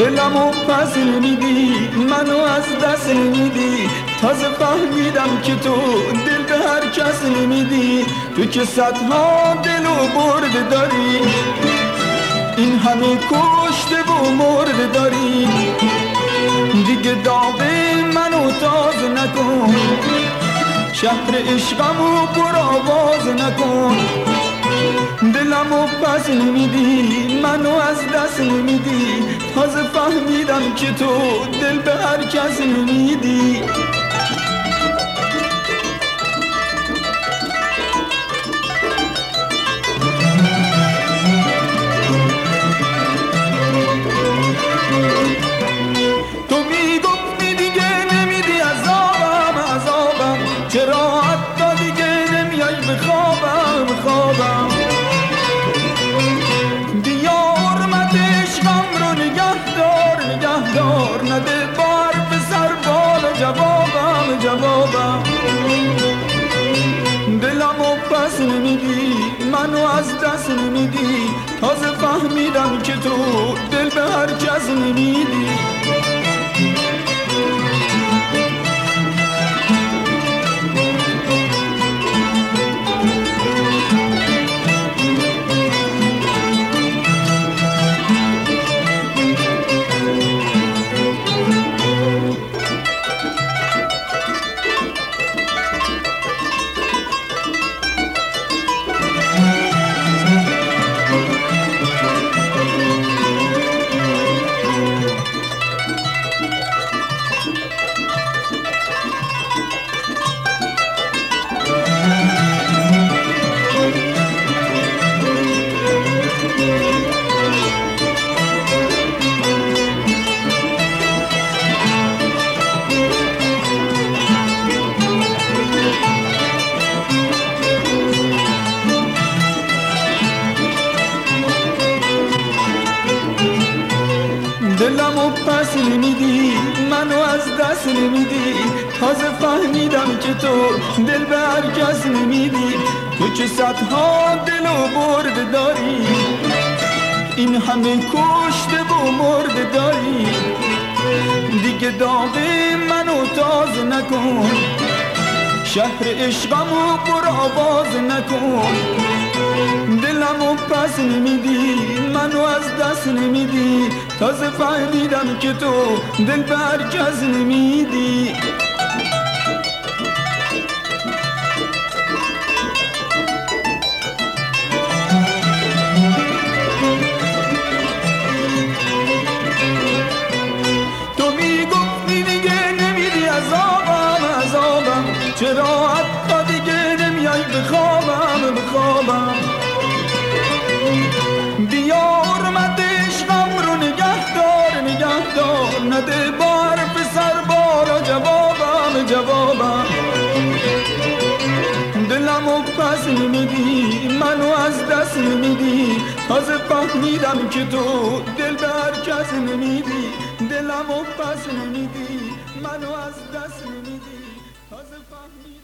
دلمو پس نمیدی، منو از دست نمیدی. تازه فهمیدم که تو دل به هر کس نمیدی. تو که صدها دل و برده داری، این همه کشته و مرده داری. دیگه داغ منو تازه نکن، شهر عشقمو پر آواز نکن. دلمو پس نمیدی، منو از دست نمیدی. تازه فهمیدم که تو دل به هر کس نمیدی. تو میگفتی دیگه نمیدی عذابم، چرا حتی دیگه نمیای بخوابم. بیا حرمت عشقم رو نگهدار، نده بار به سر بالا جوابم. دلمو پس نمیدی، منو از دست نمیدی. تازه فهمیدم که تو دل به هر کس نمیدی. دلمو پس نمیدی، منو از دست نمیدی. تازه فهمیدم که تو دل به هر کس نمیدی. تو که صدها دل و برده داری، این همه کشته و مرده داری. دیگه داغ منو تازه نکن، شهر عشقمو پر آواز نکن. دلمو پس نمیدی، منو از دست نمیدی. تازه فهمیدم که تو دل به هر کس نمیدی. تو میگفتی دیگه نمیدی عذابم، چرا حتی دیگه نمیای بخوابم. بیا حرمت عشقم رو نگهدار، نده بار به سر بالا جوابم. دلمو پس نمیدی، منو از دست نمیدی. تازه فهمیدم که تو دل به هر کس نمیدی. دلمو پس نمیدی، منو از دست نمیدی. تازه فهمیدم